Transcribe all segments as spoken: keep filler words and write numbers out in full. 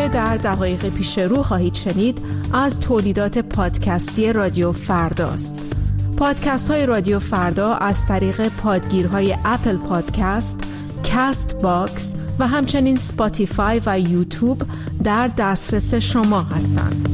آنچه در دقایق پیش رو خواهید شنید از تولیدات پادکستی رادیو فرداست. پادکست های رادیو فردا از طریق پادگیرهای اپل پادکست، کست باکس و همچنین سپاتیفای و یوتیوب در دسترس شما هستند.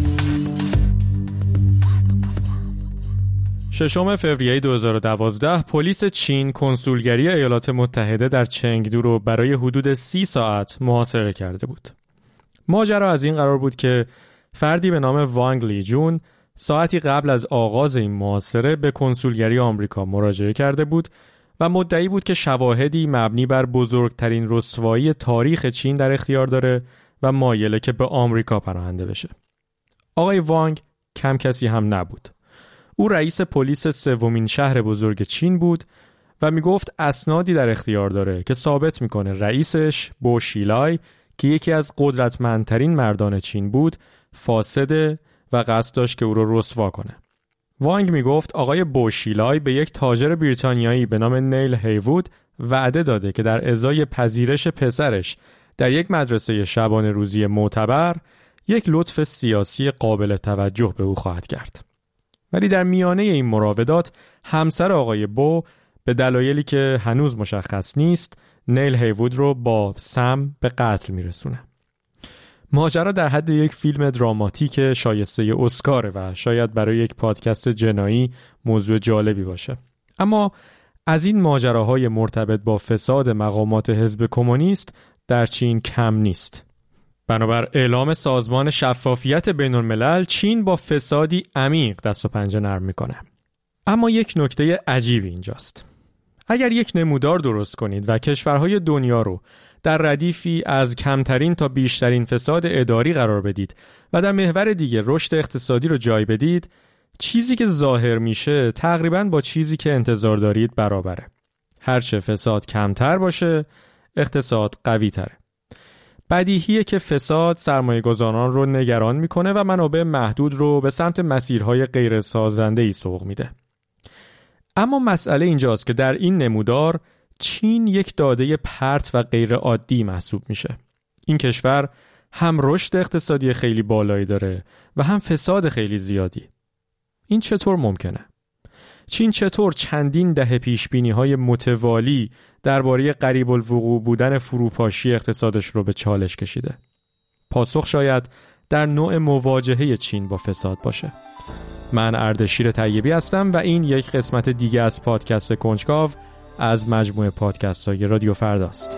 ششم فوریه دو هزار و دوازده پلیس چین کنسولگری ایالات متحده در چنگدو رو برای حدود سی ساعت محاصره کرده بود. ماجرا از این قرار بود که فردی به نام وانگ لی جون ساعتی قبل از آغاز این محاصره به کنسولگری آمریکا مراجعه کرده بود و مدعی بود که شواهدی مبنی بر بزرگترین رسوایی تاریخ چین در اختیار داره و مایله که به آمریکا پناهنده بشه. آقای وانگ کم کسی هم نبود. او رئیس پلیس سومین شهر بزرگ چین بود و میگفت اسنادی در اختیار داره که ثابت میکنه رئیسش بو شیلای که یکی از قدرتمندترین مردان چین بود فاسده و قصد داشت که او رو رسوا کنه. وانگ میگفت آقای بو شیلای به یک تاجر بریتانیایی به نام نیل هیوود وعده داده که در ازای پذیرش پسرش در یک مدرسه شبانه روزی معتبر یک لطف سیاسی قابل توجه به او خواهد کرد. ولی در میانه این مراودات همسر آقای بو به دلایلی که هنوز مشخص نیست نیل هیوود رو با سم به قتل میرسونه. ماجرا در حد یک فیلم دراماتیک شایسته اسکاره و شاید برای یک پادکست جنایی موضوع جالبی باشه. اما از این ماجراهای مرتبط با فساد مقامات حزب کمونیست در چین کم نیست. بنابر اعلام سازمان شفافیت بین الملل چین با فسادی عمیق دست و پنجه نرم میکنه. اما یک نکته عجیبی اینجاست. اگر یک نمودار درست کنید و کشورهای دنیا رو در ردیفی از کمترین تا بیشترین فساد اداری قرار بدید و در محور دیگه رشد اقتصادی رو جای بدید، چیزی که ظاهر میشه تقریباً با چیزی که انتظار دارید برابره. هرچه فساد کمتر باشه، اقتصاد قوی تره. بدیهیه که فساد سرمایه گذاران رو نگران میکنه و منابع محدود رو به سمت مسیرهای غیر سازنده‌ای سوق میده. اما مسئله اینجاست که در این نمودار چین یک داده پرت و غیر عادی محسوب میشه. این کشور هم رشد اقتصادی خیلی بالایی داره و هم فساد خیلی زیادی. این چطور ممکنه؟ چین چطور چندین دهه پیشبینی‌های متوالی درباره قریب الوقوع بودن فروپاشی اقتصادش رو به چالش کشیده؟ پاسخ شاید در نوع مواجهه چین با فساد باشه. من اردشیر طیبی هستم و این یک قسمت دیگه از پادکست کنجکاو از مجموعه پادکست‌های رادیو فرداست.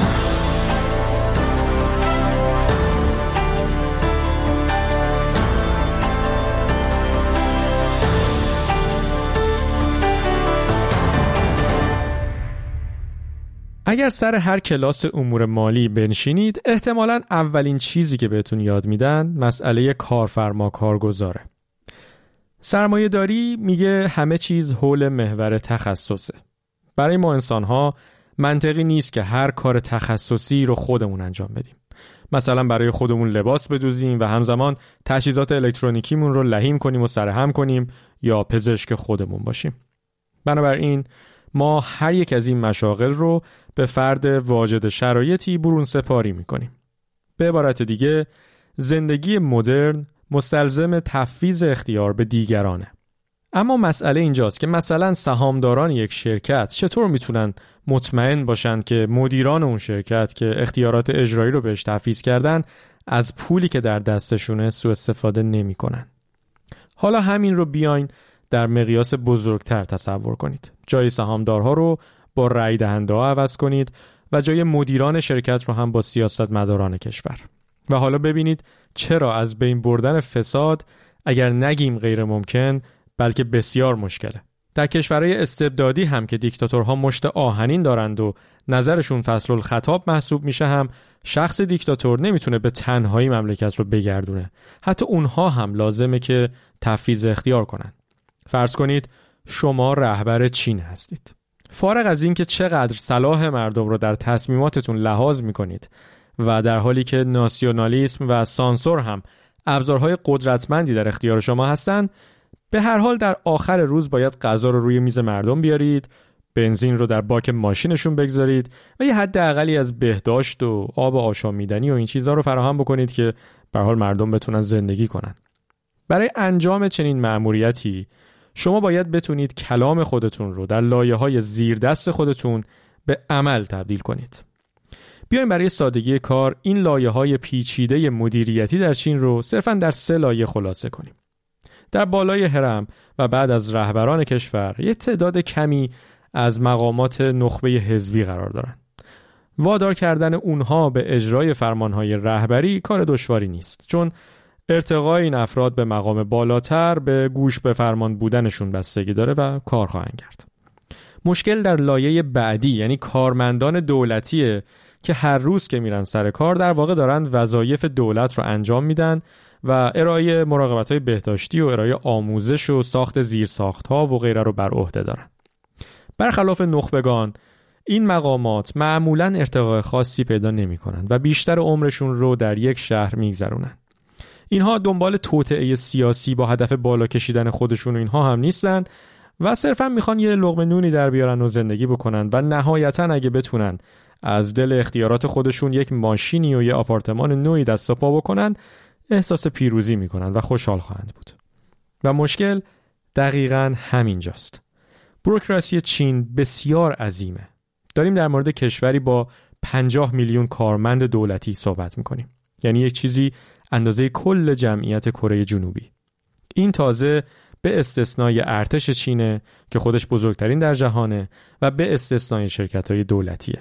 اگر سر هر کلاس امور مالی بنشینید، احتمالاً اولین چیزی که بهتون یاد میدن مسئله کارفرما کارگزاره. سرمایه داری میگه همه چیز حول محور تخصصه. برای ما انسان‌ها منطقی نیست که هر کار تخصصی رو خودمون انجام بدیم. مثلا برای خودمون لباس بدوزیم و همزمان تجهیزات الکترونیکیمون رو لحیم کنیم و سرهم کنیم یا پزشک خودمون باشیم. بنابراین ما هر یک از این مشاغل رو به فرد واجد شرایطی برون سپاری میکنیم. به عبارت دیگه زندگی مدرن مستلزم تفویض اختیار به دیگرانه. اما مسئله اینجاست که مثلا سهامداران یک شرکت چطور میتونن مطمئن باشن که مدیران اون شرکت که اختیارات اجرایی رو بهش تفویض کردن از پولی که در دستشونه سوء استفاده نمیکنن. حالا همین رو بیاین در مقیاس بزرگتر تصور کنید. جای سهامدارها رو با رأی دهنده ها عوض کنید و جای مدیران شرکت رو هم با سیاستمداران کشور. و حالا ببینید چرا از بین بردن فساد اگر نگیم غیر ممکن بلکه بسیار مشکله. در کشورهای استبدادی هم که دیکتاتورها مشت آهنین دارند و نظرشون فصل الخطاب محسوب میشه، هم شخص دیکتاتور نمیتونه به تنهایی مملکت رو بگردونه. حتی اونها هم لازمه که تفویض اختیار کنن. فرض کنید شما رهبر چین هستید. فارغ از این که چقدر صلاح مردم رو در تصمیماتتون لحاظ میکنید و در حالی که ناسیونالیسم و سانسور هم ابزارهای قدرتمندی در اختیار شما هستن، به هر حال در آخر روز باید قضا رو روی میز مردم بیارید، بنزین رو در باک ماشینشون بگذارید و یه حد اقلی از بهداشت و آب آشامیدنی و این چیزها رو فراهم بکنید که به هر حال مردم بتونن زندگی کنن. برای انجام چنین مأموریتی شما باید بتونید کلام خودتون رو در لایه‌های زیر دست خودتون به عمل تبدیل کنید. بیایم برای سادگی کار این لایه‌های پیچیده مدیریتی در چین رو صرفاً در سه لایه خلاصه کنیم. در بالای هرم و بعد از رهبران کشور یک تعداد کمی از مقامات نخبه حزبی قرار دارند. وادار کردن اونها به اجرای فرمانهای رهبری کار دشواری نیست، چون ارتقای این افراد به مقام بالاتر به گوش به فرمان بودنشون بستگی داره و کار خواهند کرد. مشکل در لایه بعدی یعنی کارمندان دولتیه که هر روز که میرن سر کار در واقع دارن وظایف دولت رو انجام میدن و ارائه مراقبت‌های بهداشتی و ارائه آموزش و ساخت زیرساخت‌ها و غیره رو بر عهده دارن. برخلاف نخبگان، این مقامات معمولاً ارتقاء خاصی پیدا نمی‌کنند و بیشتر عمرشون رو در یک شهر می‌گذرونن. اینها دنبال توطئه سیاسی با هدف بالا کشیدن خودشون و اینها هم نیستن و صرفاً میخوان یه لقمه نونی در بیارن و زندگی بکنن و نهایتاً اگه بتونن از دل اختیارات خودشون یک ماشینی و یه آپارتمان نوعی دست و پا بکنن احساس پیروزی میکنن و خوشحال خواهند بود. و مشکل دقیقاً همینجاست. بوروکراسی چین بسیار عظیمه. داریم در مورد کشوری با پنجاه میلیون کارمند دولتی صحبت میکنیم. یعنی یک چیزی اندازه کل جمعیت کره جنوبی. این تازه به استثنای ارتش چینه که خودش بزرگترین در جهانه و به استثنای شرکت‌های دولتیه.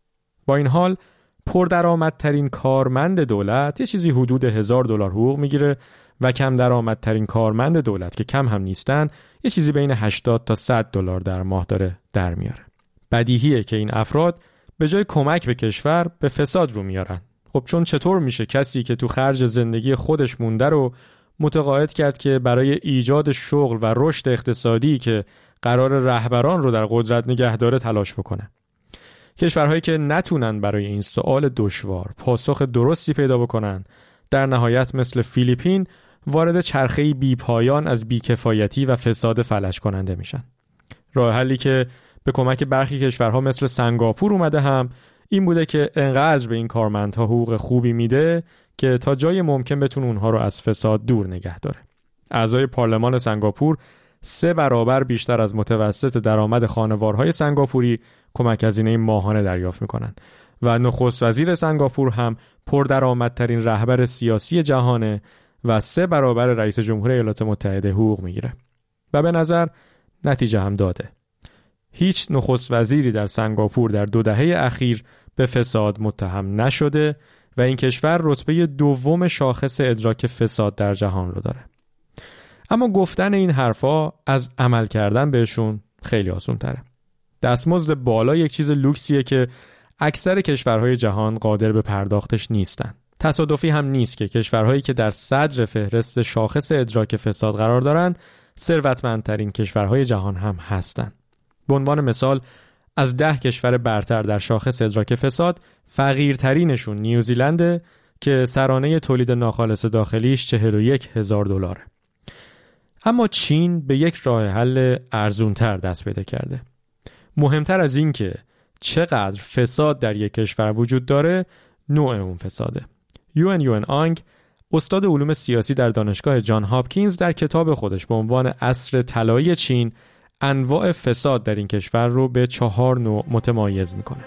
با این حال پردرآمدترین کارمند دولت یه چیزی حدود هزار دلار حقوق میگیره و کم درآمدترین کارمند دولت که کم هم نیستن یه چیزی بین هشتاد تا صد دلار در ماه داره در میاره. بدیهیه که این افراد به جای کمک به کشور به فساد رو میارن. خب چون چطور میشه کسی که تو خرج زندگی خودش مونده رو متقاعد کرد که برای ایجاد شغل و رشد اقتصادی که قرار رهبران رو در قدرت نگه داره تلاش بکنه؟ کشورهایی که نتونن برای این سوال دشوار پاسخ درستی پیدا بکنن در نهایت مثل فیلیپین وارد چرخه‌ای بی‌پایان از بیکفایتی و فساد فلج کننده میشن. راه حلی که به کمک برخی کشورها مثل سنگاپور اومده هم این بوده که انقدر به این کارمندها حقوق خوبی میده که تا جای ممکن بتونه اونها رو از فساد دور نگه داره. اعضای پارلمان سنگاپور سه برابر بیشتر از متوسط درآمد خانوارهای سنگاپوری کمک هزینه ماهانه دریافت میکنن و نخست وزیر سنگاپور هم پردرآمدترین رهبر سیاسی جهانه و سه برابر رئیس جمهور ایالات متحده حقوق میگیره و به نظر نتیجه هم داده. هیچ نخست وزیری در سنگاپور در دو دهه اخیر به فساد متهم نشده و این کشور رتبه دوم شاخص ادراک فساد در جهان رو داره. اما گفتن این حرفا از عمل کردن بهشون خیلی آسان تره. دستمزد بالا یک چیز لوکسیه که اکثر کشورهای جهان قادر به پرداختش نیستن. تصادفی هم نیست که کشورهایی که در صدر فهرست شاخص ادراک فساد قرار دارن ثروتمندترین کشورهای جهان هم هستن. به عنوان مثال از ده کشور برتر در شاخص ادراک فساد فقیرترینشون نیوزیلنده که سرانه تولید ناخالص داخلیش چهل و یک هزار دلاره. اما چین به یک راه حل ارزونتر دست پیدا کرده. مهمتر از این که چقدر فساد در یک کشور وجود داره، نوع اون فساده. یوئن یوئن آنگ، استاد علوم سیاسی در دانشگاه جان هاپکینز، در کتاب خودش به عنوان عصر طلایی چین انواع فساد در این کشور رو به چهار نوع متمایز میکنه.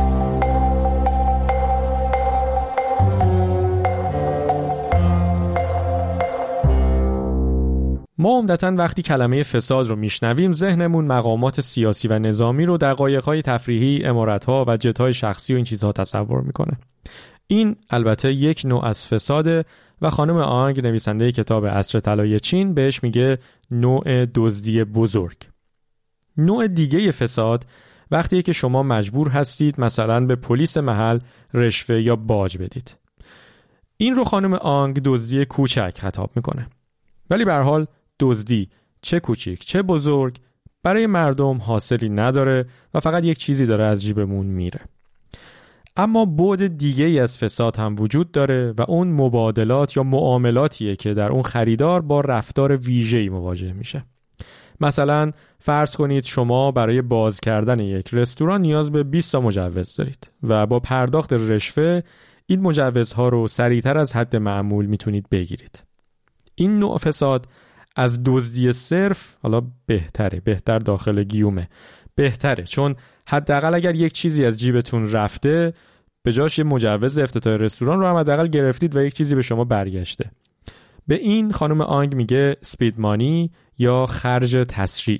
ما عمدتاً وقتی کلمه فساد رو میشنویم ذهنمون مقامات سیاسی و نظامی رو در قایق‌های تفریحی، عمارت‌ها و جت‌های شخصی و این چیزها تصور میکنه. این البته یک نوع از فساده و خانم آنگ، نویسنده کتاب عصر طلایی چین، بهش میگه نوع دزدی بزرگ. نوع دیگه فساد وقتیه که شما مجبور هستید مثلا به پلیس محل رشوه یا باج بدید. این رو خانم آنگ دزدی کوچک خطاب میکنه. ولی به هر حال دزدی چه کوچیک چه بزرگ برای مردم حاصلی نداره و فقط یک چیزی داره از جیبمون میره. اما بعد دیگه ای از فساد هم وجود داره و اون مبادلات یا معاملاتیه که در اون خریدار با رفتار ویژه‌ای مواجه میشه. مثلا فرض کنید شما برای باز کردن یک رستوران نیاز به بیست تا مجوز دارید و با پرداخت رشوه این مجوزها رو سریعتر از حد معمول میتونید بگیرید. این نوع فساد از دزدی صرف حالا بهتره، بهتر داخل گیومه، بهتره، چون حداقل اگر یک چیزی از جیبتون رفته به جاش یه مجوز افتتاح رستوران رو هم حداقل گرفتید و یک چیزی به شما برگشته. به این خانم آنگ میگه سپید مانی یا خرج تسریع.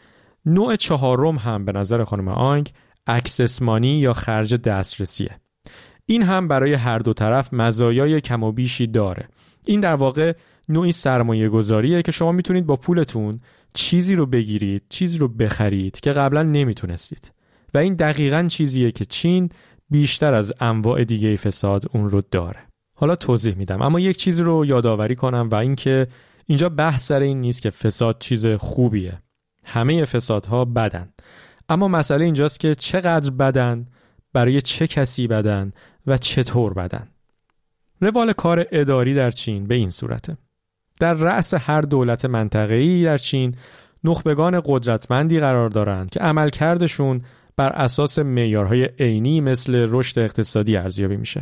نوع چهارم هم به نظر خانم آنگ اکسس مانی یا خرج دسترسیه. این هم برای هر دو طرف مزایای کم و بیشی داره. این در واقع نوعی سرمایه گذاریه که شما میتونید با پولتون چیزی رو بگیرید، چیزی رو بخرید که قبلا نمیتونستید. و این دقیقاً چیزیه که چین بیشتر از انواع دیگه فساد اون رو داره. حالا توضیح میدم، اما یک چیز رو یادآوری کنم و این که اینجا بحث سر این نیست که فساد چیز خوبیه. همه فسادها بدن. اما مسئله اینجاست که چقدر بدن، برای چه کسی بدن و چطور بدن. روال کار اداری در چین به این صورته. در رأس هر دولت منطقه‌ای در چین نخبگان قدرتمندی قرار دارند که عملکردشون بر اساس معیارهای عینی مثل رشد اقتصادی ارزیابی میشه.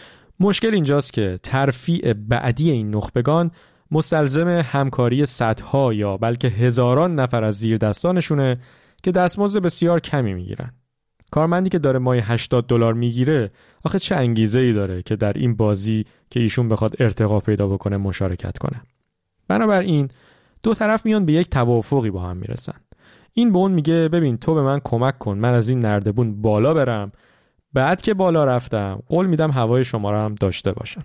مشکل اینجاست که ترفیع بعدی این نخبگان مستلزم همکاری صدها یا بلکه هزاران نفر از زیر دستانشونه که دستمزد بسیار کمی میگیرن. کارمندی که داره ماهی هشتاد دلار میگیره آخه چه انگیزه‌ای داره که در این بازی که ایشون بخواد ارتقا پیدا بکنه مشارکت کنه. بنابراین دو طرف میان به یک توافقی با هم میرسن. این به اون میگه ببین تو به من کمک کن من از این نردبون بالا برم، بعد که بالا رفتم قول میدم هوای شما رو هم داشته باشم.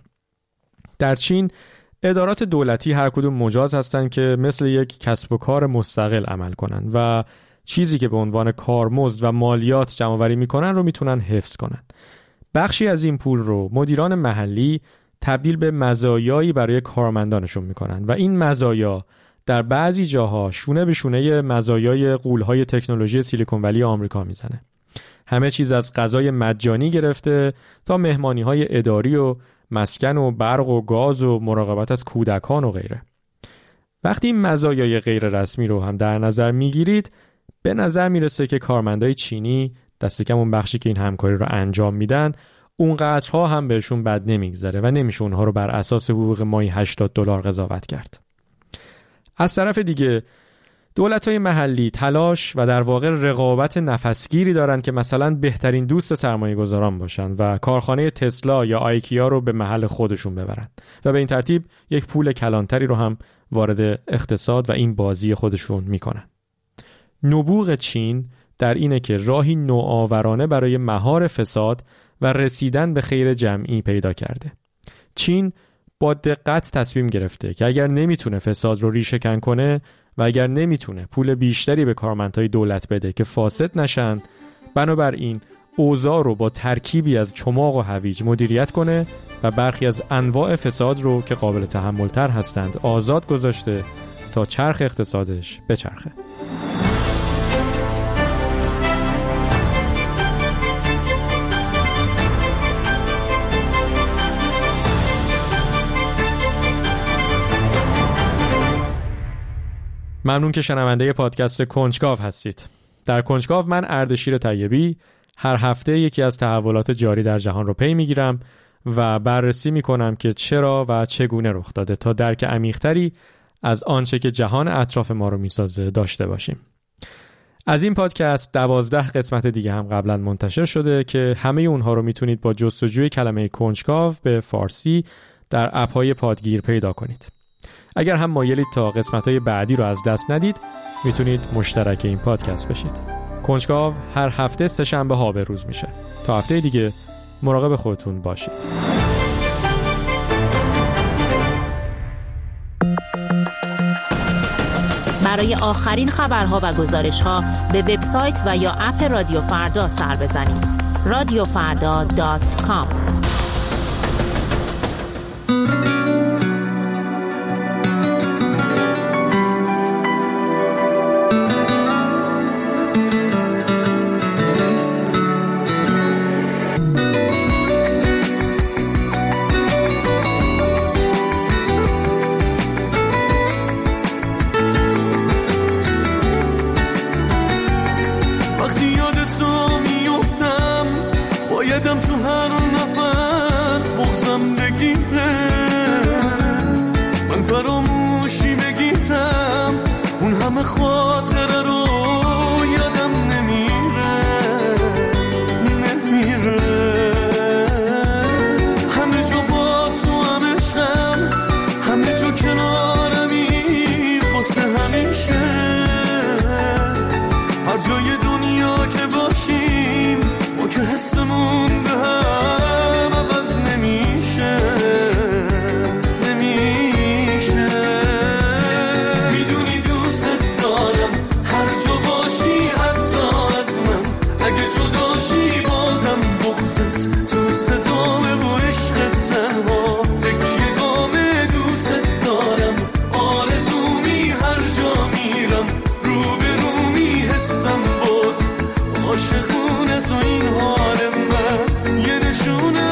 در چین ادارات دولتی هر کدوم مجاز هستن که مثل یک کسب و کار مستقل عمل کنن و چیزی که به عنوان کارمزد و مالیات جمع‌آوری میکنن رو میتونن حفظ کنن. بخشی از این پول رو مدیران محلی تبدیل به مزایایی برای کارمندانشون میکنن و این مزایا در بعضی جاها شونه به شونه مزایای غول‌های تکنولوژی سیلیکون ولی آمریکا میزنه. همه چیز از غذای مجانی گرفته تا مهمانی‌های اداری و مسکن و برق و گاز و مراقبت از کودکان و غیره. وقتی این مزایای غیر رسمی رو هم در نظر میگیرید به نظر میرسه که کارمندای چینی دست کم اون بخشی که این همکاری رو انجام میدن اونقدرها هم بهشون بد نمیگذره و نمیشه اونها رو بر اساس حقوق ماهی هشتاد دلار قضاوت کرد. از طرف دیگه دولت‌های محلی تلاش و در واقع رقابت نفسگیری دارن که مثلا بهترین دوست سرمایه‌گذاران باشن و کارخانه تسلا یا آیکیا رو به محل خودشون ببرن و به این ترتیب یک پول کلانتری رو هم وارد اقتصاد و این بازی خودشون میکنن. نبوغ چین در اینه که راهی نوآورانه برای مهار فساد و رسیدن به خیر جمعی پیدا کرده. چین با دقت تصمیم گرفته که اگر نمیتونه فساد رو ریشه کن کنه و اگر نمیتونه پول بیشتری به کارمندهای دولت بده که فاسد نشن، بنابراین اوضاع رو با ترکیبی از چماق و هویج مدیریت کنه و برخی از انواع فساد رو که قابل تحمل‌تر هستند آزاد گذاشته تا چرخ اقتصادش بچرخه. ممنون که شنونده پادکست کنجکاو هستید. در کنجکاو من اردشیر طیبی هر هفته یکی از تحولات جاری در جهان رو پی میگیرم و بررسی میکنم که چرا و چگونه رخ داده تا درک عمیق‌تری از آنچه که جهان اطراف ما رو میسازه داشته باشیم. از این پادکست دوازده قسمت دیگه هم قبلا منتشر شده که همه اونها رو میتونید با جستجوی کلمه کنجکاو به فارسی در اپ‌های پادگیر پیدا کنید. اگر هم مایلید تا قسمت‌های بعدی رو از دست ندید میتونید مشترک این پادکست بشید. کنجکاو هر هفته سه شنبه ها به روز میشه. تا هفته دیگه مراقب خودتون باشید. برای آخرین خبرها و گزارش‌ها به وبسایت و یا اپ رادیو فردا سر بزنید. رادیو فردا دات کام واسه همیشه. هر جای دنیا که باشیم ما که حسمون به هم عوض نمیشه نمیشه. میدونی دوست دارم هر جا باشی حتی از من، اگه جداشی بازم بغضت تو صدامه و عشقت تنها تکیه گامه. دوست دارم آرزومی هر جا میرم رو به رو میحسم باد عاشقونه تو این حال من یه نشونه.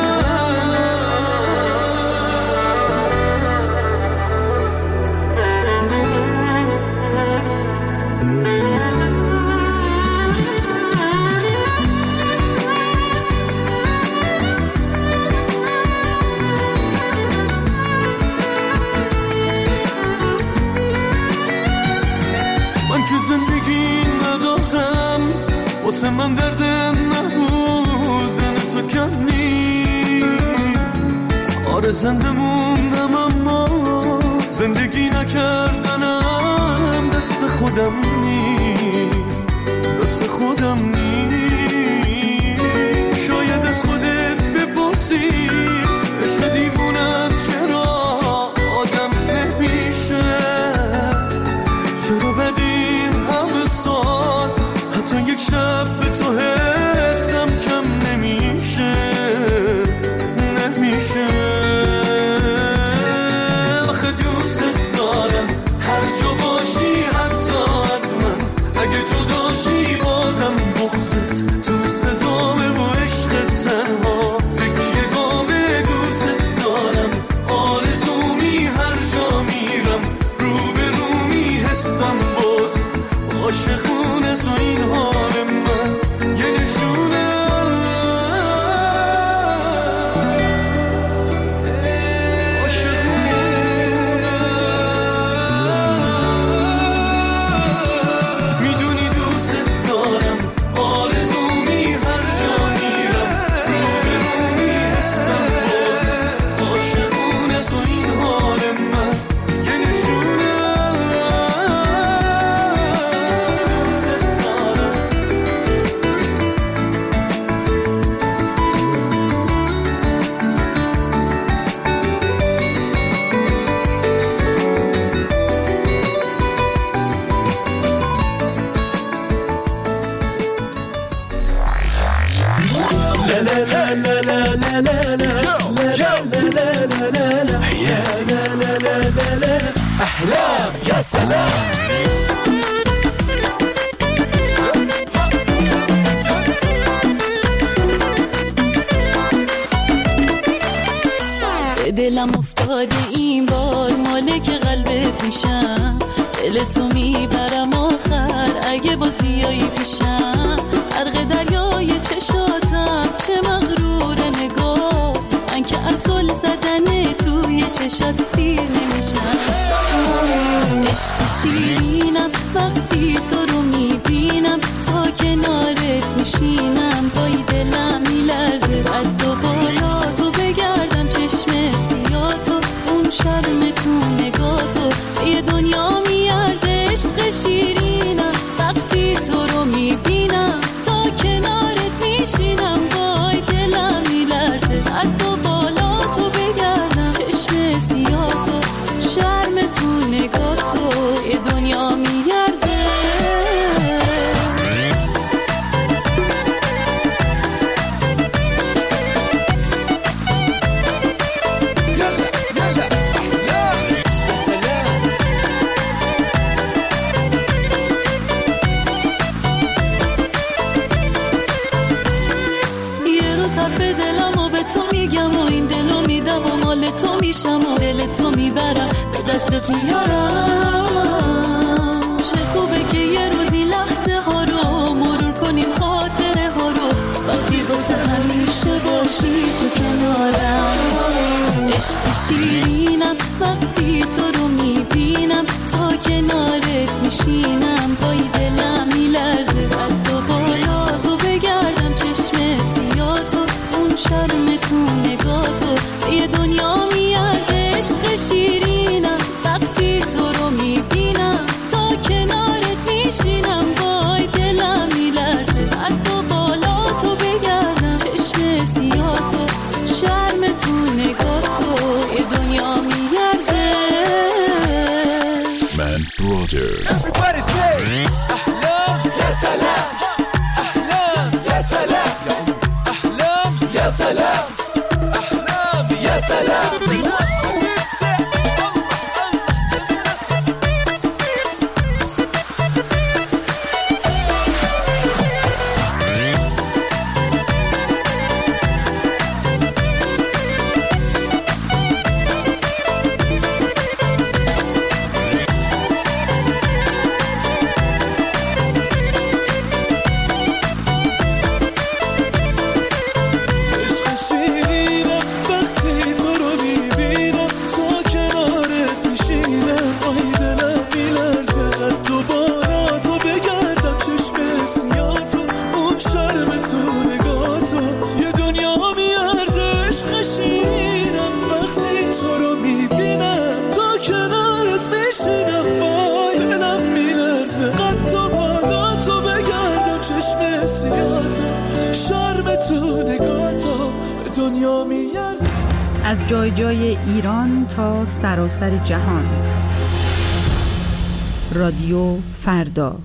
من که زندگی ندارم واسه من درد نبودن تو کم نیست. آره زنده موندم اما زندگی نکردنم دست خودم نیست دست خودم نیست. شاید از خودت بپرسی عشق دیوونم چرا آدم نمیشه، چرا بدیم همه سال حتی یک شب به تو حسم کم نمیشه نمیشه. آخه دوست دارم هر جا باشی حتی از من، اگه جداشی بازم بغضت تو صدامه و عشقت تنها تکیه گامه. دوست دارم آرزومی هر جا میرم رو به رو میحسم باد عاشقونه تو این حال من یه نشونه. میدونی دوست دارم آرزومی هر جا میرم رو به رو میحسم باد عاشقونه تو این حال من یه نشونه. احلام يا سلام. دلم افتاده این بار مالک قلب پیشم، دل تو میبرم آخر اگه باز بیایی پیشم. غرق دریای چشاتم چه مغرور نگاه، من که اصل زدن توی چشات سیر نمیشم. عشق شیرینم وقتی تو رو میبینم، تا کنارت میشینم پای دلم میلرزه. قد و بالا تو بگردم چشم سیاتو، اون شرم تو نگاتو یه دنیا میارزه. عشق شیرینم وقتی تو رو میبینم، تا کنارت میشینم پای دلم میلرزه. قد و بالا تو بگردم چشم سیاتو، شرم تو نگاتو یه دنیا میارزه. تو میشم و دل تو میبرم به دستت میارم. چه خوبه که یه روزی لحظه ها رو مرور کنیم، خاطره ها رو وقتی واسه همیشه باشی تو کنارم. عشق شیرینم وقتی تو رو میبینم، تا کنارت میشینم پای دلم میلرزه. قد و بالا تو بگردم چشم سیاتو، اون شرم تو نگاتو یه دنیا میارزه. عشق شیرینم وقتی تو رو میبینم، brother. Everybody say Ahlam ya salam, Ahlam ya salam, Ahlam ya salam, Ahlam ya salam. از جای جای ایران تا سراسر جهان. رادیو فردا.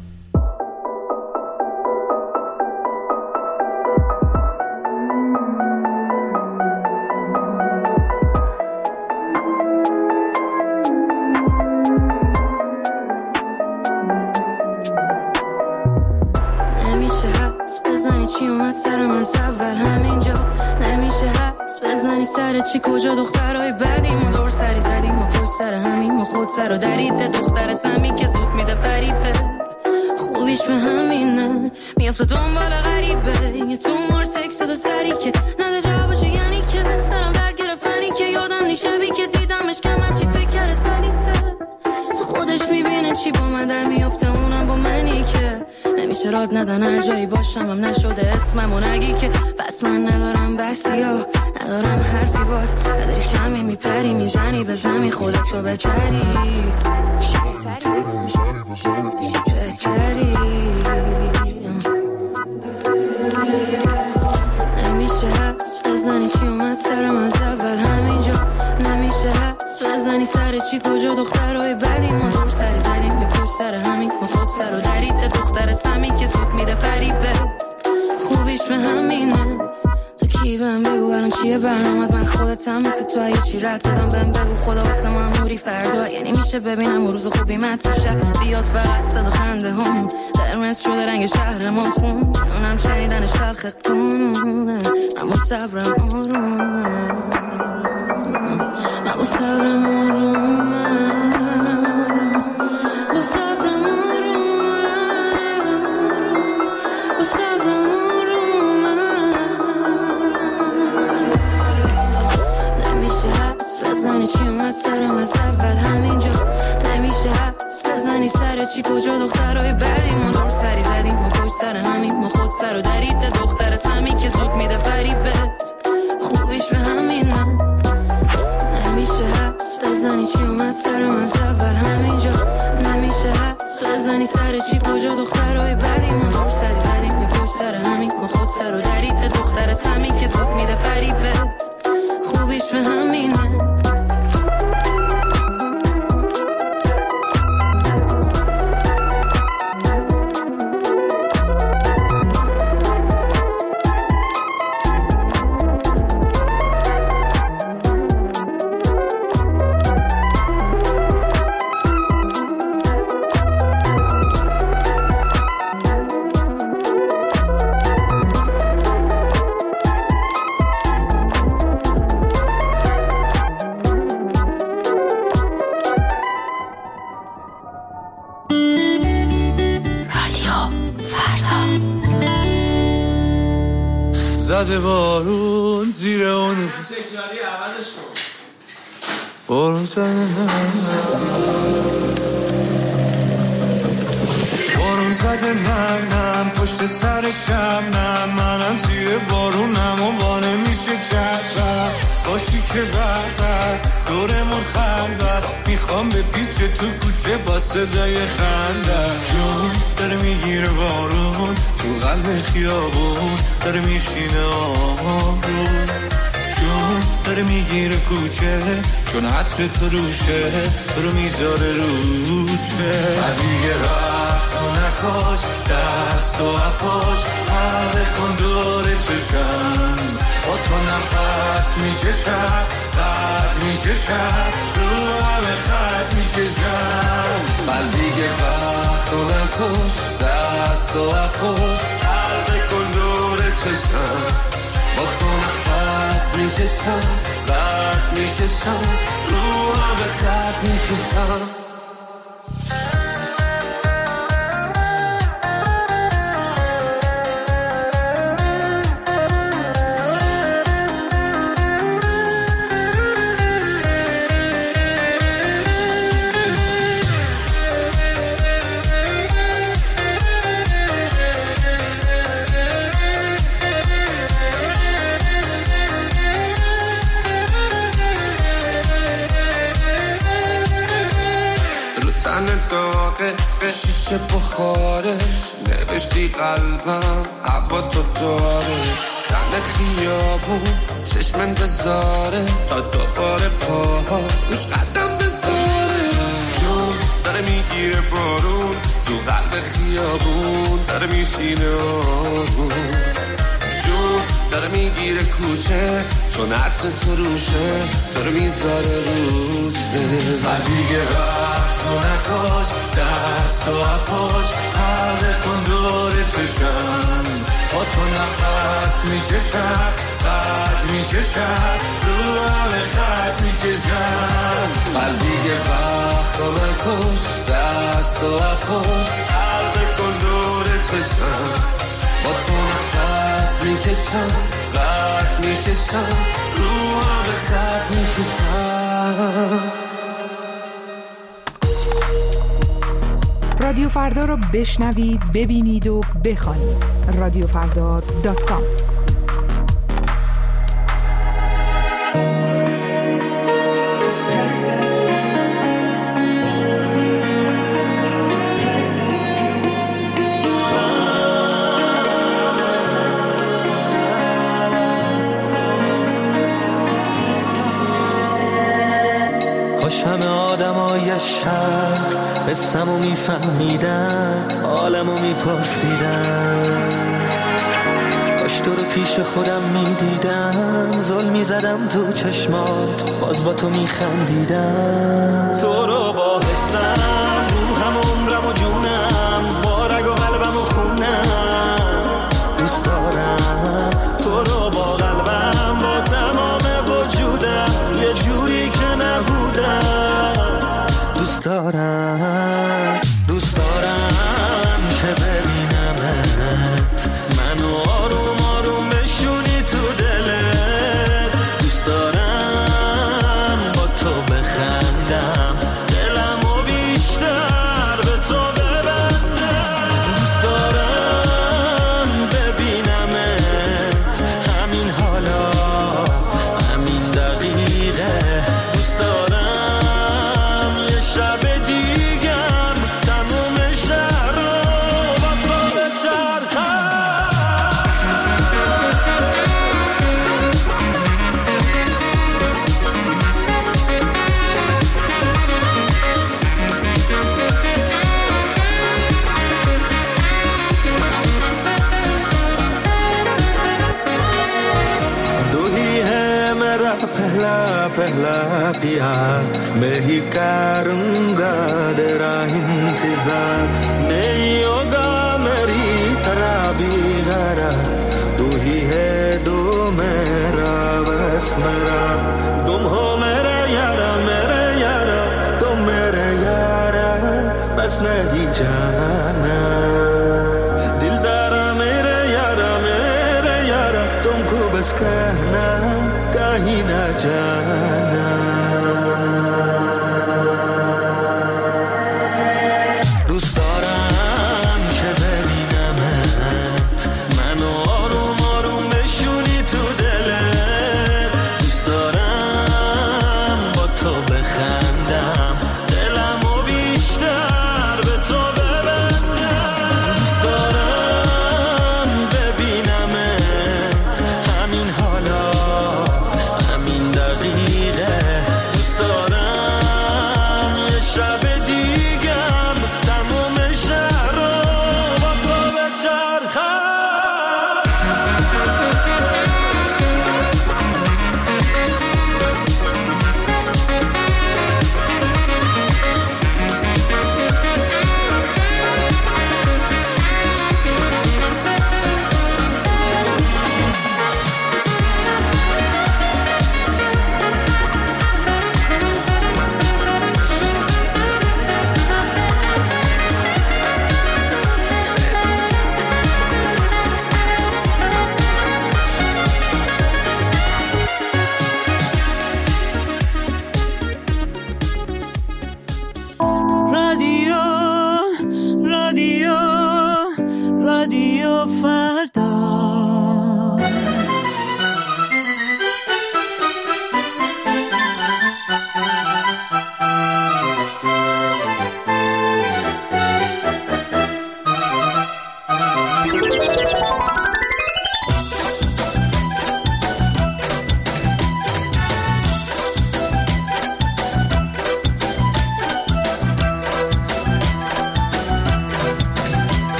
نمیشه حدس بزنی چی اومد سرم از اول همینجا، نمیشه حدس بزنی سر چی کجا دخترای بدی ما دور سری زدیم ما پشت سر همین ما خود سر و دریده دختر سمی که زود میده فریبت خوبیش به همینه میافته دنبال غریبه یه تو مار تکست دو سری که نده جوابشو یعنی که سرم درد گرفتنی که یادم نی شبی که دیدمش کمم چی فکر کرده سلیته تو خودش میبینه چی با من در میافته اونم با منی که نمیشه راد ندن هر جایی باشم هم نشده اسمم و نگی که بس من ندارم بسی ها ندارم حرفی باز نداری شمی میپری میزنی به زمین خودتو بهتری بهتری نمیشه حدس بزنی چی اومد سرم از اول همینجا، نمیشه حدس بزنی سر چی کجا دخترای بدی ما دور سری زدیم یه پشت سر همین ما خود سر و دریده دختر سمی که زود میده فریبت خوبیش به همینه تو کی بهم بگو الان چیه برنامت من خودتم مثل تو اگه چی رد دادم بهم بگو خدا واسه ما موری فردا یعنی میشه ببینم روز خوبی من تو شب بیاد فقط صدا خنده هم قرمز شده رنگ شهر ما خون اونم شنیدن شلخ قانونه اما صبرم آرومه اما صبرم آرومه با صبرم آرومه با صبرم بزنی چی اومد سرم از اول همینجا، نمیشه حدس بزنی سر چی کجا دخترای بدی ما دور سری زدیم ما پشت سر همین ما خود سر و دریده دختر سمی که زود میده فریبت خوبیش به همینه نمیشه حدس بزنی چی اومد سرم از اول همینجا، نمیشه حدس بزنی سر چی کجا دخترای بدی ما دور سری زدیم ما پشت سر همین ما خود سر و دریده دختر سمی که زود میده فریبت خوبیش به همینه زده بارون زیر اون بارون زده بارون زده منم پشت سرشم نه منم زیر بارونم و با نمیشه چشم باشی که بردر دورمون خندر میخوام به پیچ تو کوچه با صدای خنده جون داره میگیره بارون تو قلب خیابون داره میشینه آروم جون داره میگیره کوچه چون عطر تو روشه تو رو میذاره روچه از دیگه وقت و نکاش دست و اپاش حاله کن دور چشم با تو نفس میکشم قد میکشم رو همه خط میکشم از دیگه وقت و نکاش دست و اپاش حاله کن دور چشم با تو نفس میکشم قد میکشم رو همه خط میکشم شیشه بخاره نوشتی قلبم هوا تو داره تن خیابون چشم انتظاره تا دوباره پاها زوش قدم بذاره جون داره میگیره بارون تو قلب خیابون داره میشینه آروم جون داره میگیره کوچه چون عطر تو روشه داره میذاره روچه و دیگه وقت و نکاش دست و اپاش حاله کن دور چشم با تو نفس میکشم قد میکشم رو همه خط میکشم و دیگه وقت و نکاش دست و اپاش حاله کن دور چشم با تو نفس میکشم قد میکشم رو همه خط میکشم. رادیو فردا رو بشنوید، ببینید و بخوانید. رادیو فردا دات کام. کاش همه آدمای شهر قصه‌مو میفهمیدن، عالمو میپرسیدن، کاش تو رو پیش خودم میدیدم، ظلم میزدم تو چشمات باز با تو میخندیدم. تو رو با حسم روحم و عمرم و جونم با رگ و قلبم و خونم دوست دارم. تو رو با قلبم با تمام وجودم یه جوری که نبودم دوست دارم. دوست دارم که ببینمت منو آروم آروم بشونی تو دلت. دوست دارم با تو بخندم دلمو بیشتر به تو ببندم. دوست دارم ببینمت همین حالا همین دقیقه. دوست دارم یه شب دیگم تموم شهر رو با تو بچرخم. दो ही है मेरा पहला पहला प्यार, मैं ही करूँगा तेरा इंतजार, नहीं होगा मेरी तरह भी गरा. तू ही है दो मेरा बस मेरा, तुम हो मेरे यारा मेरे यारा तुम मेरे यारा बस नहीं जाना. दिलदारा मेरे यारा मेरे यारा तुमको बस कहना कहीं ना जाना. دوست دارم که ببینمت منو آروم آروم بشونی تو دلت. دوست دارم با تو بخندم دلمو بیشتر به تو ببندم. دوست دارم ببینمت همین حالا همین دقیقه.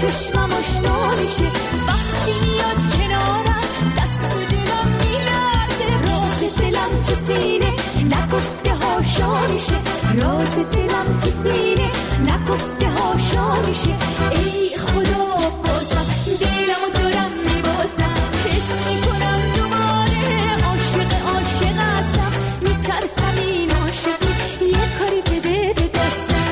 چشمم آشنا میشه وقتی میاد کنارم دست و دلم میلرزه راز دلم تو سینه نگفته هاشا میشه راز دلم تو سینه نگفته هاشا میشه ای خدا بازم دلمو دارم میبازم حس میکنم دوباره عاشق عاشق هستم میترسم این عاشقی یه کاری بده به دستم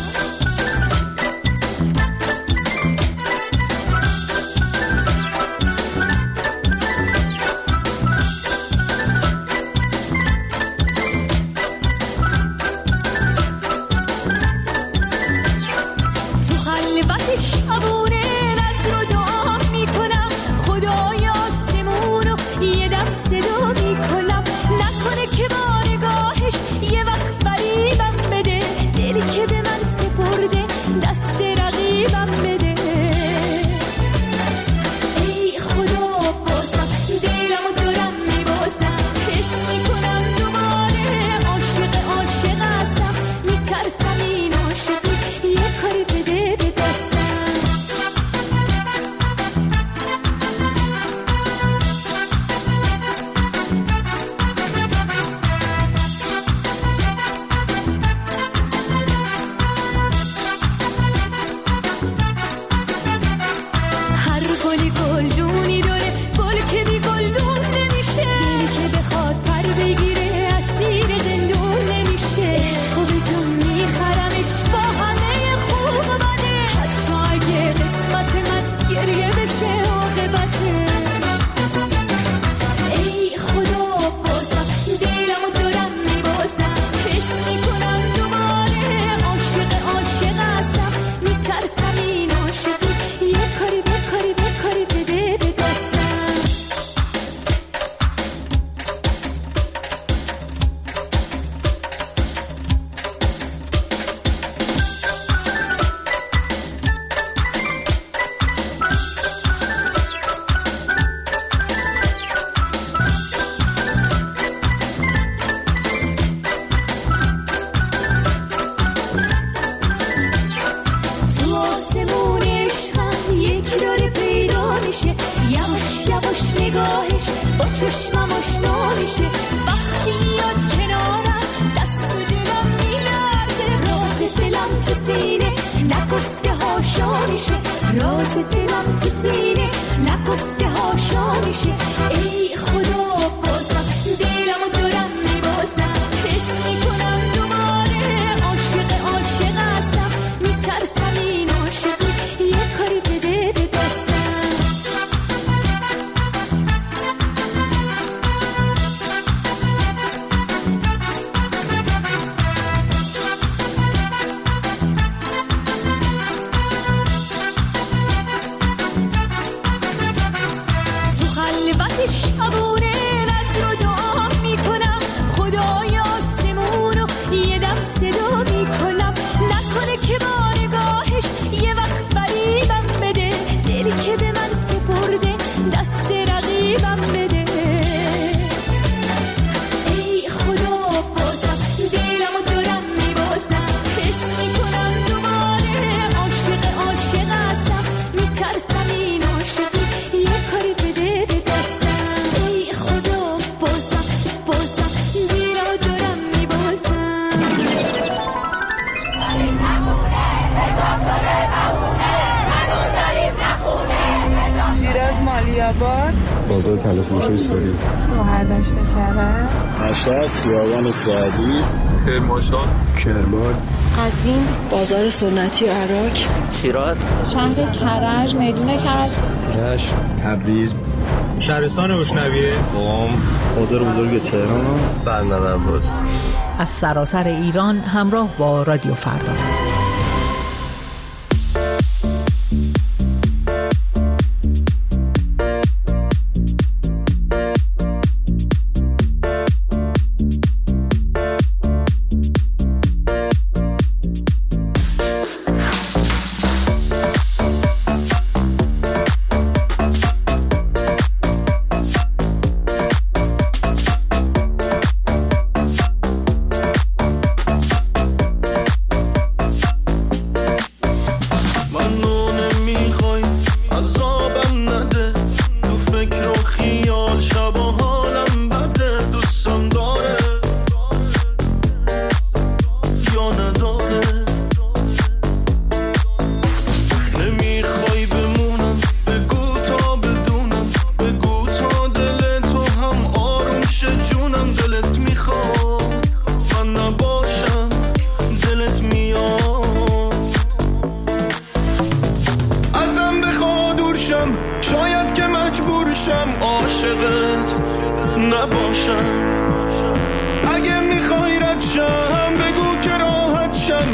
بازار تلفروشی سوری شهردشت کرد مشهد خیابان سعدی کرمانشاه کرمان قزوین بازار سنتی عراق شیراز شهر کرج میدون کرج رشت تبریز شهرستان بوشنویه قم بازار بزرگ تهران بندر عباس از سراسر ایران همراه با رادیو فردا.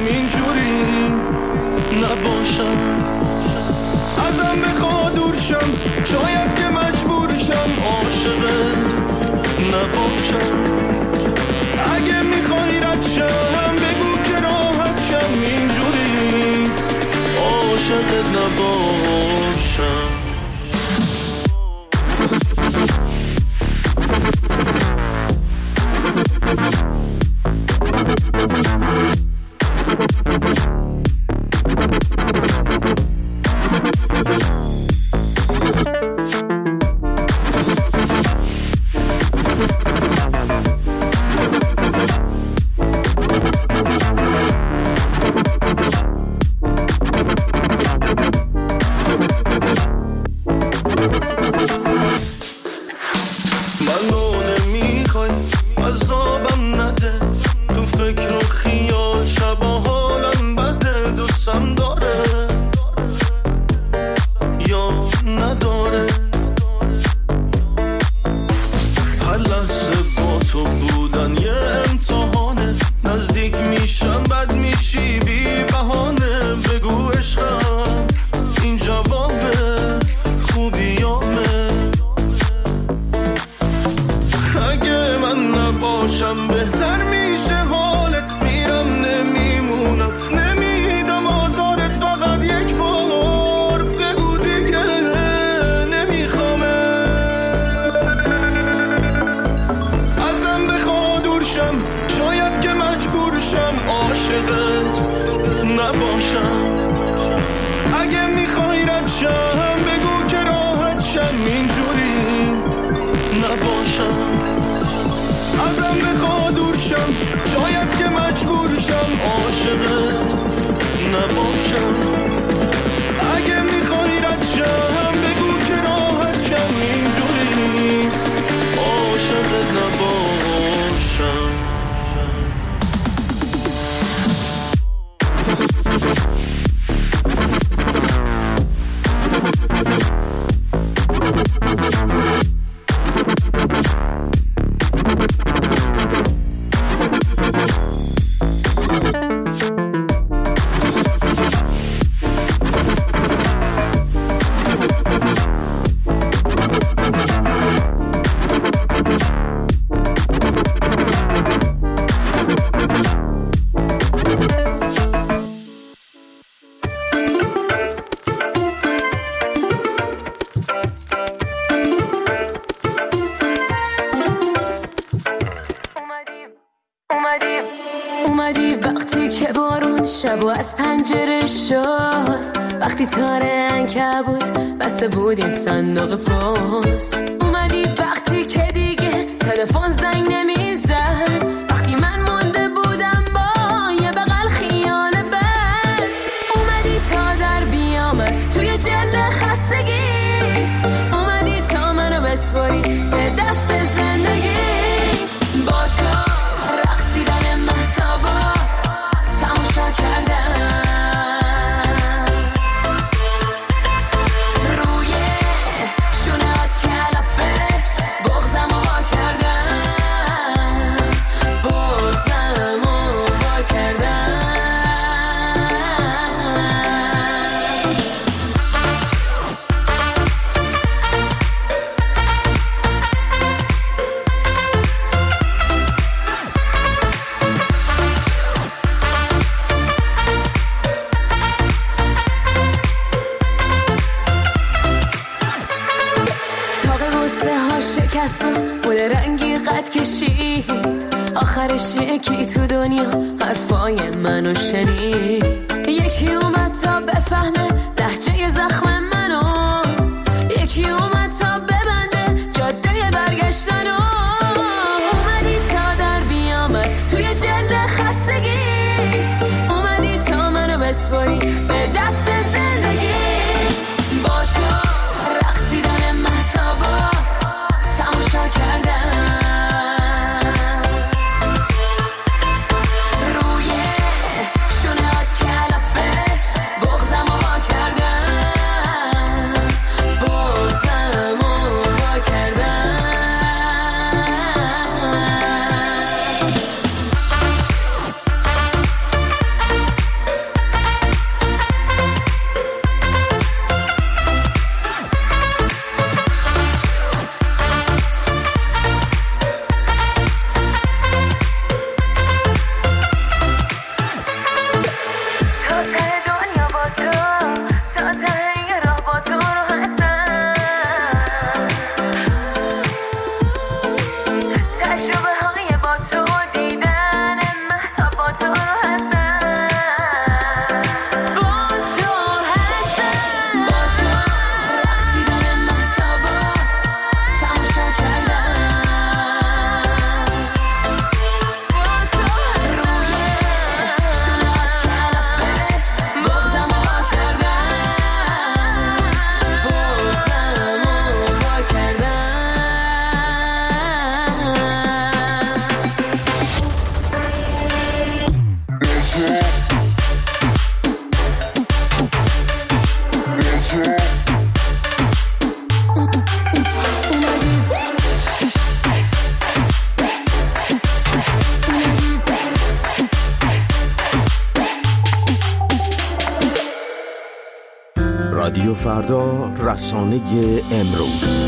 اینجوری نباشم. ازم بخوا دور شم، شاید که مجبور شم عاشقت نباشم. اگه میخوای رد شم بگو که راحت شم، اینجوری عاشقت نباشم. شب و از پنجره شست، وقتی تاره عنکبوت بسته بود این صندوق پست. اومدی وقتی که دیگه تلفن زنگ نمیزد، وقتی من مونده بودم با یه بغل خیال بد. اومدی تا در بیام از توی جلد خستگی، اومدی تا منو بسپاری به دست زندگی. با تو رقصیدن مهتابا تماشا کردم، روی شونهات کلافه بغزم رو وا کردم، بغزم رو وا کردم. بوده رنگی قد کشید، آخرش یکی تو دنیا حرفای منو شنید. یکی اومد تا بفهمه لهجه زخم منو، یکی اومد تا ببنده جاده برگشتنو. اومدی تا در بیام از توی جلد خستگی، اومدی تا منو بسپاری به دست زندگی. با تو رقصیدن مهتابا تماشا کردم، روی شونهات کلافه بغزم رو وا کردم، رادیو فردا، رسانه امروز.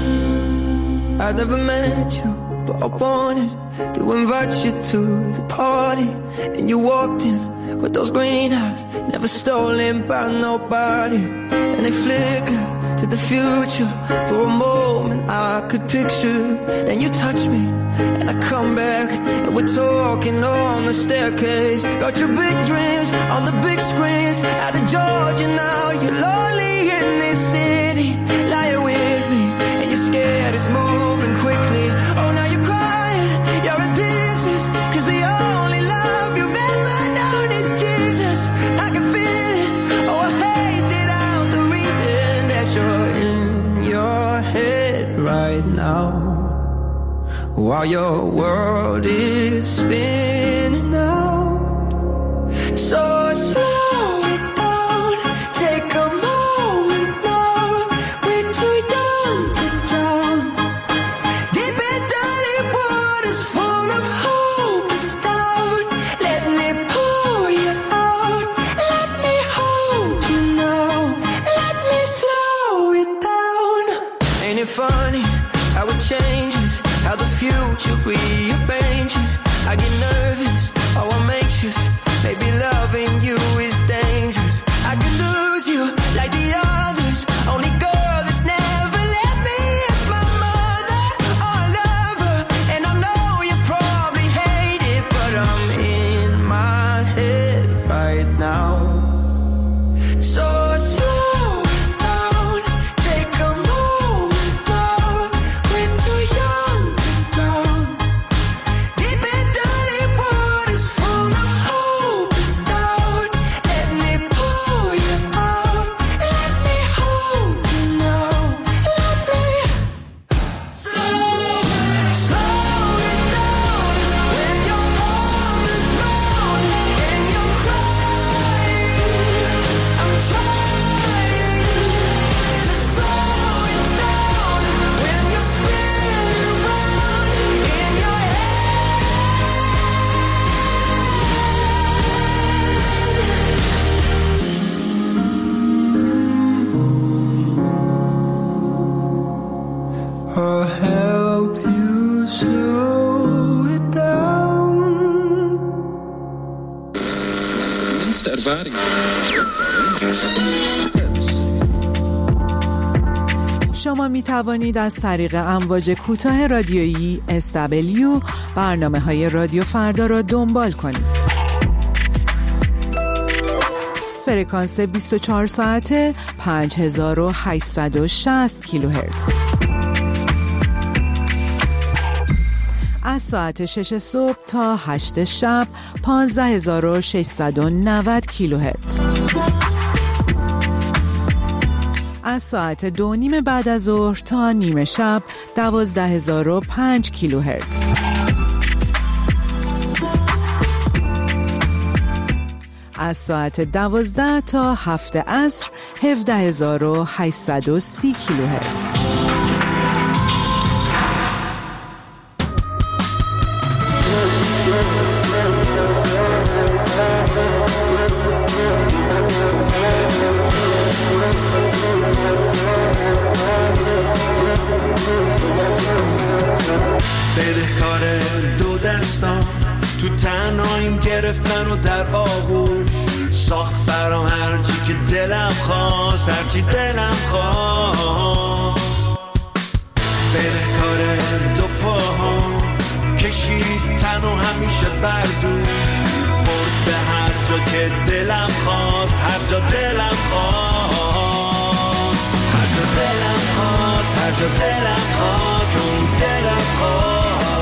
I never met you, but I wanted to invite you to the party. And you walked in with those green eyes, never stolen by nobody. And they flicker to the future. For a moment I could picture. Then you touch me and I come back, and we're talking on the staircase. Got your big dreams on the big screens. Out of Georgia now, you're lonely in this city. Lying with me and you're scared it's moving quickly. Oh, now you're crying, you're in pieces, cause the only love you've ever known is Jesus. I can feel it, oh I hate that I'm the reason that you're in your head right now, while your world is spinning out. So slow it down, take a moment now. We're too young to drown. Deep in dirty waters full of hopeless doubt. Let me pull you out, let me hold you now. Let me slow it down. Ain't it funny how it changes, how the future rearranges. I get nervous, oh I'm anxious. Maybe loving you is dangerous. I could lose you like the others. Only girl that's never left me is my mother. Oh, I love her, and I know you probably hate it, but I'm in my head right now. So slow down, take a moment now. We're too young to drown. Deep in dirty waters full of hopeless doubt. Let me pull you out, let me hold you now. Let me slow, slow it down. When you're on the ground and you're crying, I'm trying to slow it down. When you're spinning round in your I'll help you slow it down. شما می توانید از طریق امواج کوتاه رادیویی اس دبلیو برنامه های رادیو فردا را دنبال کنید. فرکانس بیست و چهار ساعته پنج هزار و هشتصد و شصت کیلوهرتز. از ساعت شش صبح تا هشت شب پانزده هزار و ششصد و نود کیلوهرتز. از ساعت دو نیم بعد از ظهر تا نیمه شب دوازده هزار و پنج کیلوهرتز. از ساعت دوازده تا هفت عصر هفده هزار و هشتصد و سی کیلوهرتز. بدهکار دو دستان تو تنهاییم گرفت منو در آغوش. ساخت برام هرچی که دلم خواست، هرچی دلم خواست. بدهکار دو پاهام کشید تنو همیشه بردوش. برد به هر جا که دلم خواست، هر جا دلم خواست. هر جا دلم خواست، هر جا دلم خواست، چون دلم خواست.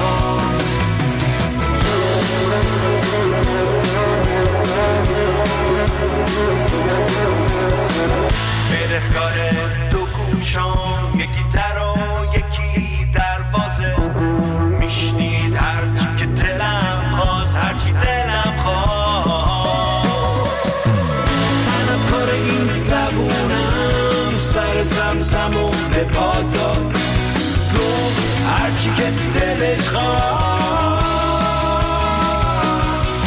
بدهکار دو گوشام، یکی در و یکی دروازه. میشنید هرچی که دلم خواست، هرچی دلم خواست. تنم کار این زبونم سر زمزم و به پا داد. گفت هرچی که دلش خواست،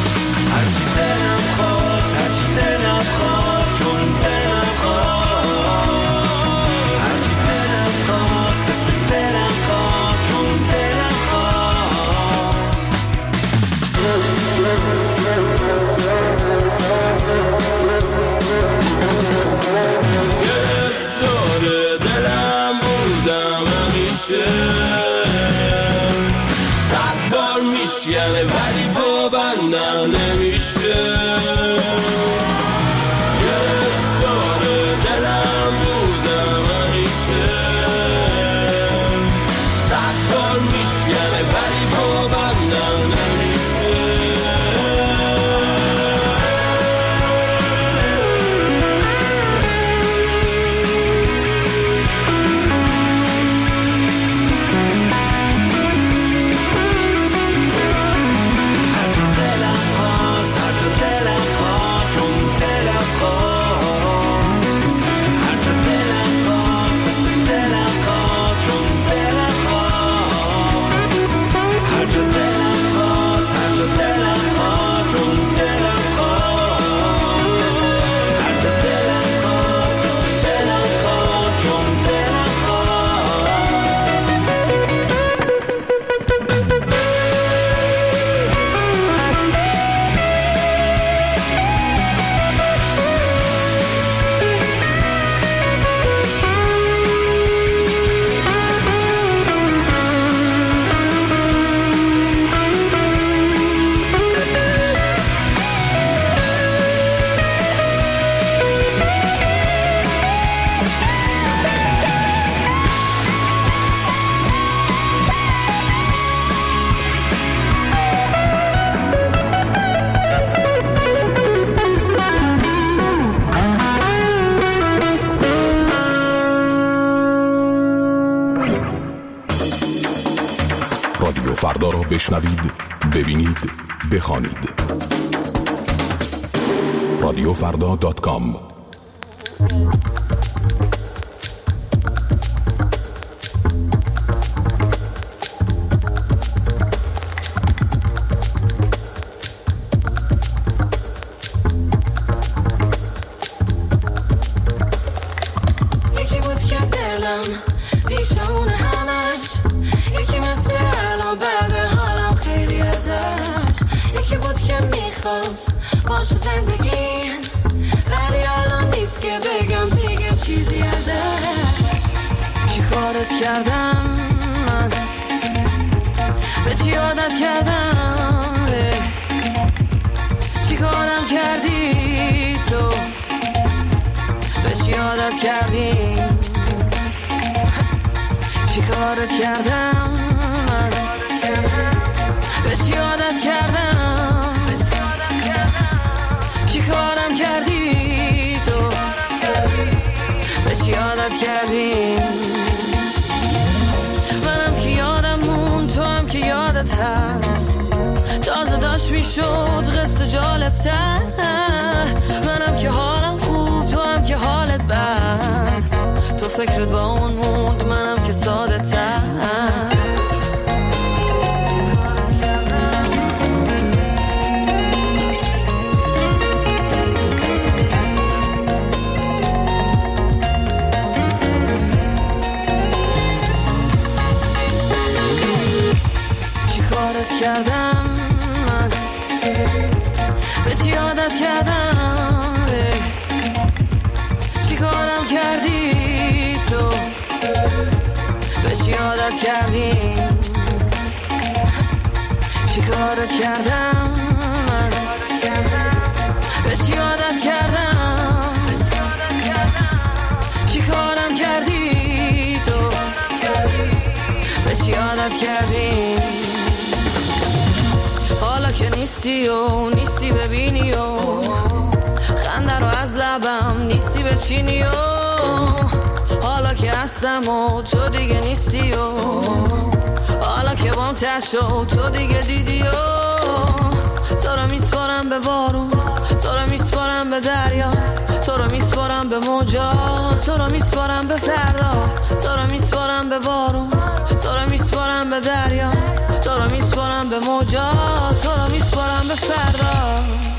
هرچی دلم خواست، هرچی دلم خواست، چون دلم خواست. میشکنه ولی پابندم نمیشه. گرفتار دلم بودم همیشه، صد بار میشکنه ولی پابندم نمیشه. رادیو فردا را بشنوید، ببینید، بخوانید. رادیو فردا دات کام. یکی بود که دلم پیش اون همش، یکی مثل الان بعد حالم خیلی ازش، یکی بود که میخواست باشه زندگیم ولی الان نیست که بگم دیگه چیزی ازش. چی کارت کردم من، به چی عادت کردم، چی کارم کردی تو، به چی عادت کردیم، چی کارت کردم من، به چی عادت کردم، چی کارم کردی تو، به چی عادت کردیم. منم که یادم مون، تو هم که یادت هست، تازه داشت میشد قصه جالب تر. منم که حالم خوب، تو هم که حالت بد، تو فکرت با اون موند، منم که ساده تر. چی کارت کردم من، به چی عادت کردم، چی کارم کردی تو، به چی عادت کردیم، چی کارت کردم من، به چی عادت کردم، چی کارم کردی تو، به چی عادت کردیم. حالا که نیستی و نیستی ببینی و خنده رو از لبم نیستی بچینی و حالا که هستم و تو دیگه نیستی و حالا که بام تشو تو دیگه دیدی و تو رو میسپارم به بارون، تو رو میسپارم به دریا، تو رو میسپارم به موجا، تو رو میسپارم به فردا، تو رو میسپارم به بارون، تو رو میسپارم به دریا، تو رو میسپارم به موجا، تو رو میسپارم به فردا.